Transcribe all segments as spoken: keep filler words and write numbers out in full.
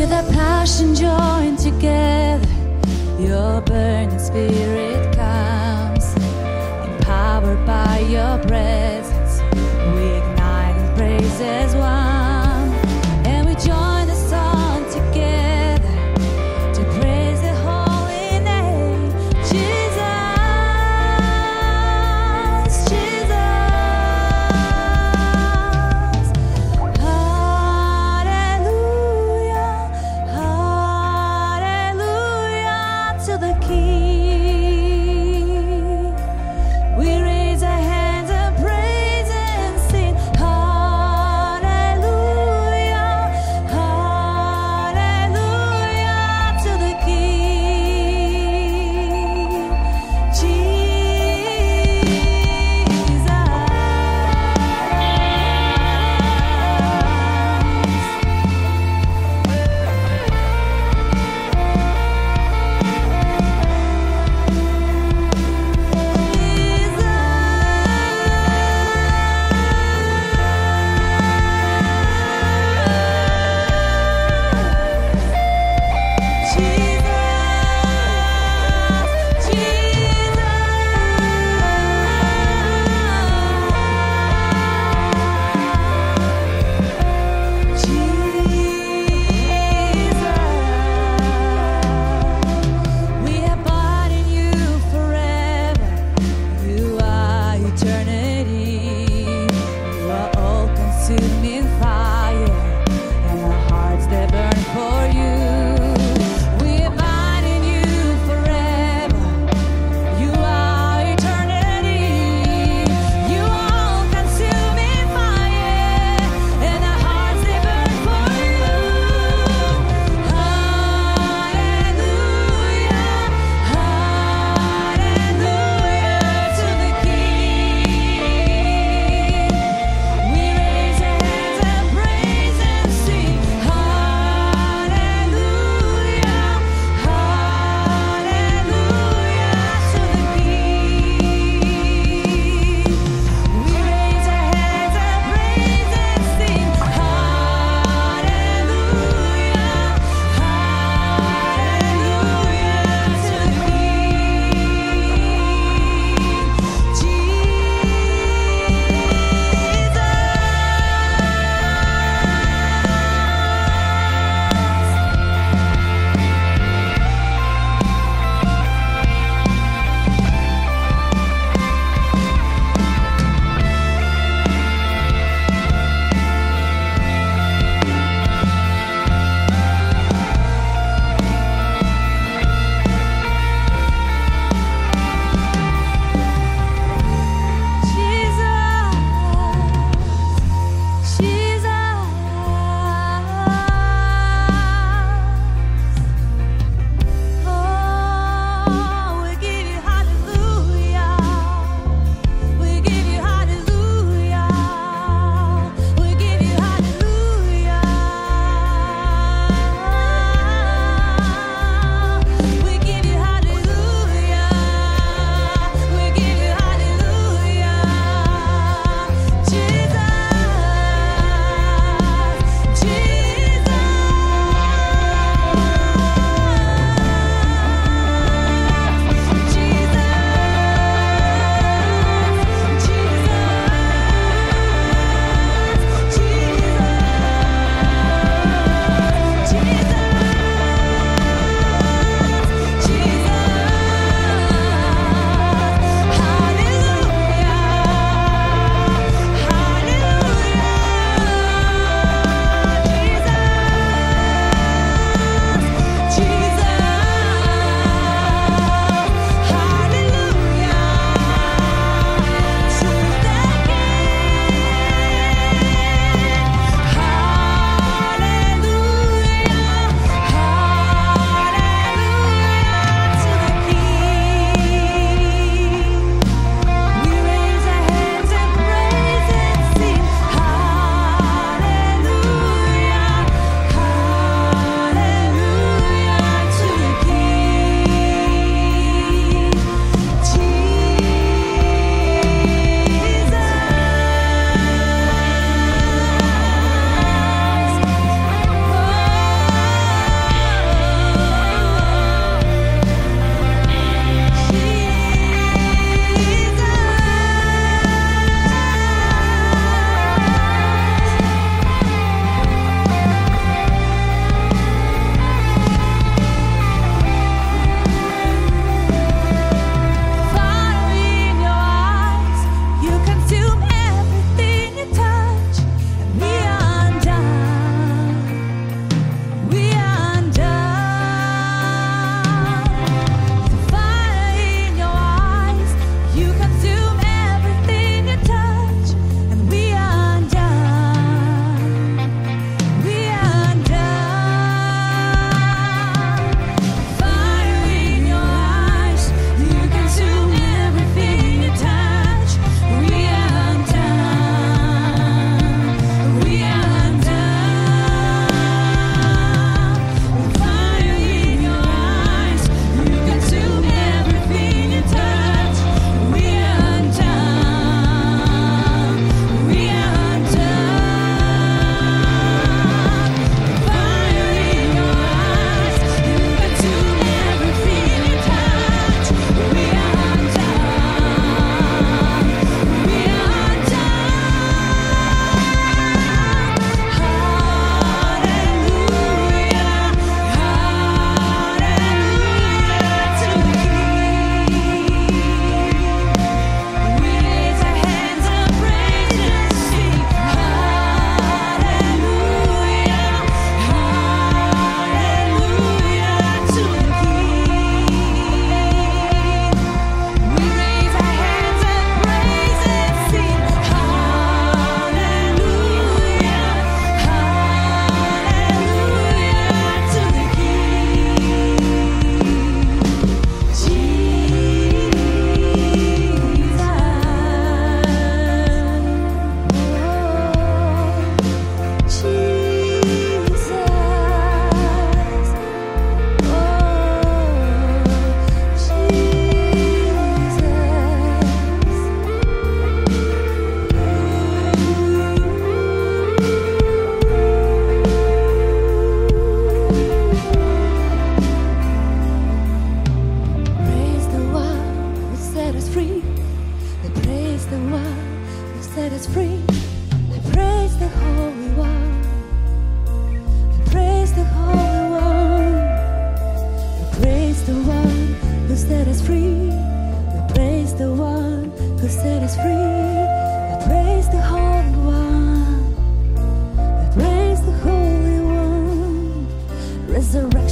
With our passion joined together, your burning spirit comes. Empowered by your presence, we ignite and praise as one. And we join the song together to praise the holy name. Jesus, Jesus. Hallelujah, hallelujah to the King. We raise our hands and praise and sing. Hallelujah.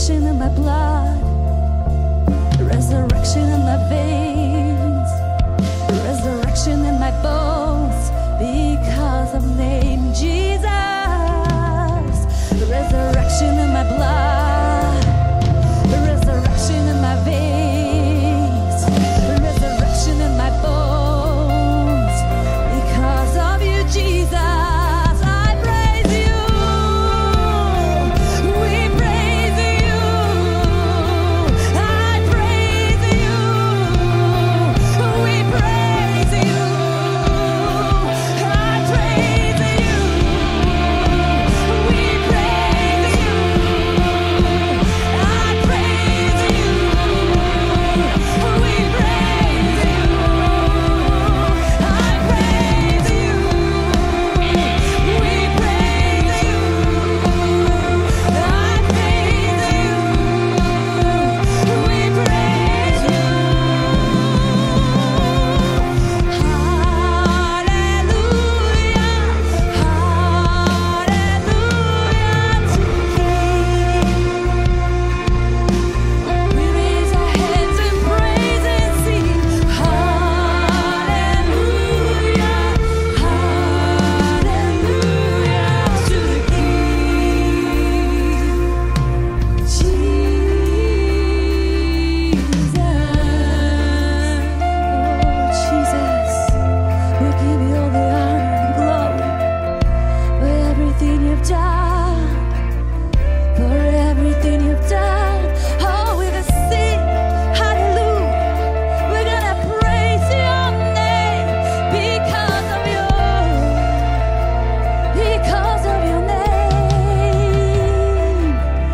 resurrection in my blood, resurrection in my veins, resurrection in my bones, because of name Jesus. Resurrection in my blood, resurrection in my veins, resurrection in my bones, because of you, Jesus. I praise you. We praise you. I praise you. We praise you. I praise you. We praise you. I praise you. We praise you. I praise you. We praise you. I praise you. We praise you. Hallelujah, hallelujah to King. We raise our hands in praise and sing hallelujah, hallelujah to the King. Jesus, oh Jesus, we give you all the honor and glory for everything you've done, for everything you've done. Oh, we're gonna sing hallelujah. We're gonna praise your name because of your, because of your name.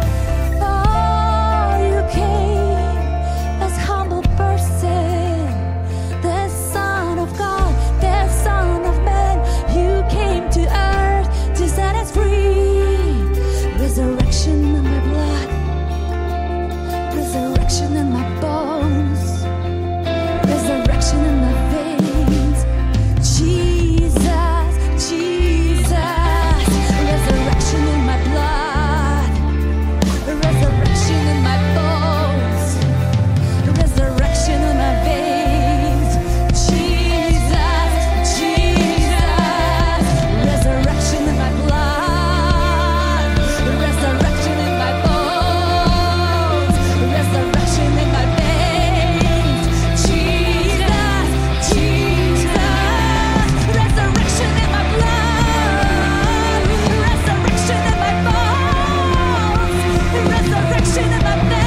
Oh, you came as humble person, the Son of God, the Son of Man. You came to earth to set us free. Resurrection in my blood, resurrection in my bones, resurrection in my veins. Jesus, Jesus, resurrection in my blood, resurrection in my bones, resurrection in my veins. Jesus, Jesus, resurrection in my blood, resurrection in my bones, resurrection in my veins. Jesus, Jesus, resurrection in my blood, resurrection in my bones, resurrection in my veins.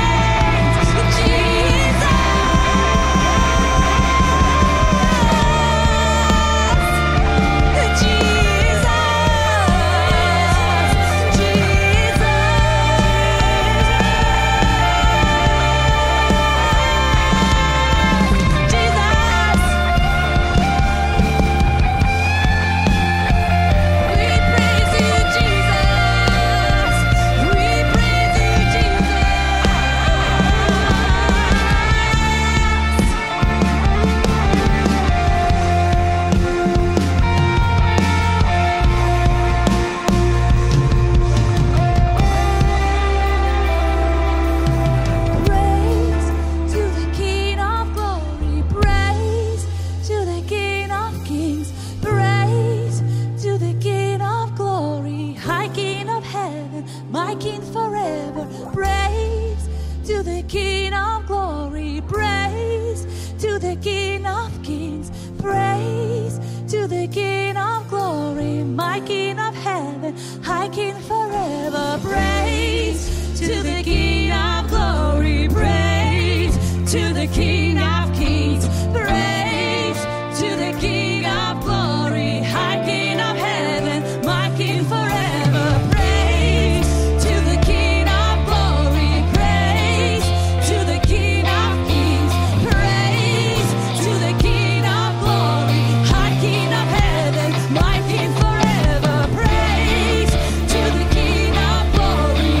Praise to the King of glory, praise to the King of kings, praise to the King of glory, high King of heaven, my King forever. Praise to the King of glory, praise to the King of kings, praise to the King of glory, my King of heaven, high King forever. Praise to the King of glory, praise to the King of kings, praise to the King of glory, high King of heaven, my King forever. Praise to the King of glory, praise to the King of kings, praise to the King of glory, high King of heaven, my King forever. Praise to the King of glory,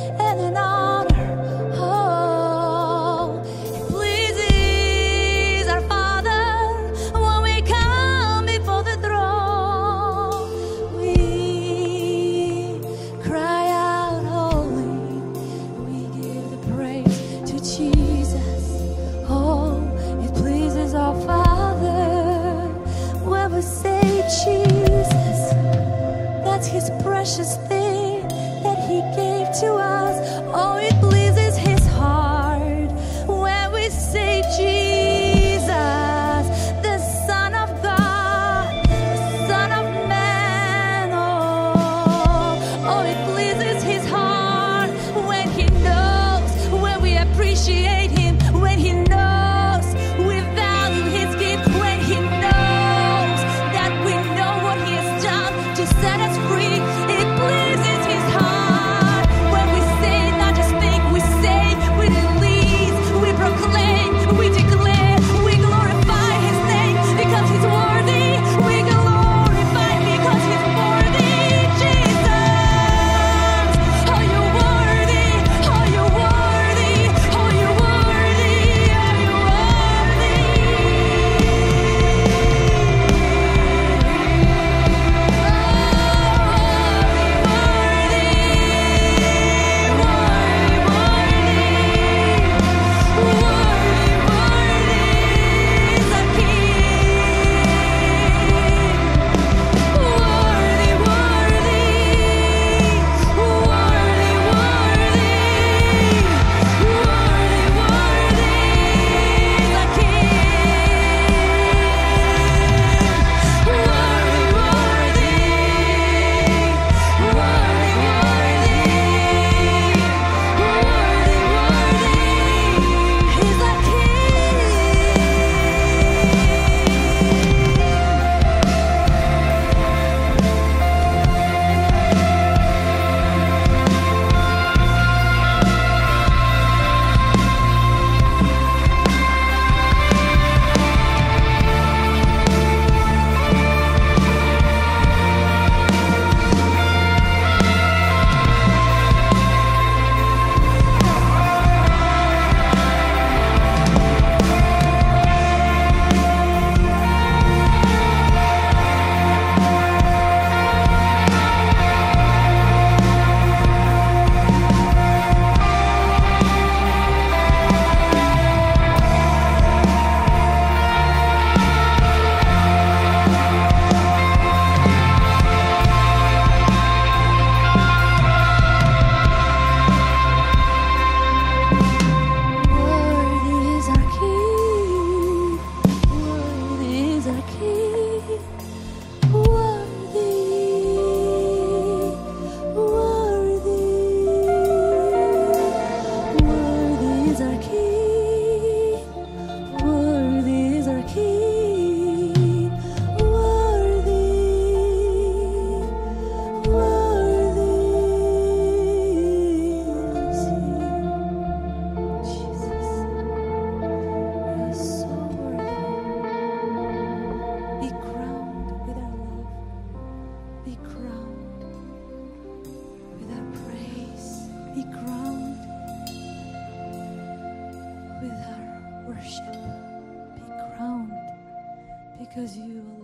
and an honor. Oh, it pleases our Father when we come before the throne. We cry out, holy. We give the praise to Jesus. Oh, it pleases our Father when we say Jesus. That's His precious thing that He gave to us. Oh, it pleases His heart when we say Jesus, the Son of God, the Son of Man. Oh, oh, it pleases His heart when He knows, when we appreciate Him, when He knows we value His gift, when He knows that we know what He has done to set us free. It pleases His heart when we say, not just think, we say, we release, we proclaim, we declare, we glorify His name because He's worthy. We glorify because He's worthy. Jesus, oh, you're worthy. Oh, you're worthy. Oh, you're worthy. Oh, you're worthy. Worthy is our King. Worthy is our King. Worthy, worthy, worthy is our King. Worthy is our King. Worthy, worthy is He. Jesus, you are so worthy. Be crowned with our love. Be crowned with our praise. Be crowned with our worship. Be crowned because you alone